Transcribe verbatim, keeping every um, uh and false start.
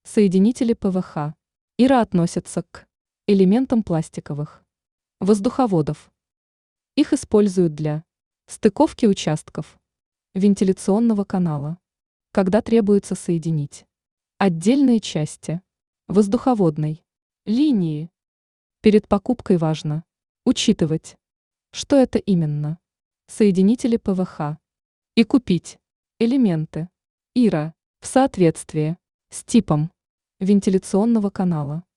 Соединители ПВХ. ИРА относятся к элементам пластиковых воздуховодов. Их используют для стыковки участков вентиляционного канала, когда требуется соединить отдельные части воздуховодной линии. Перед покупкой важно учитывать, что это именно соединители ПВХ, и купить элементы ИРА в соответствии с типом вентиляционного канала.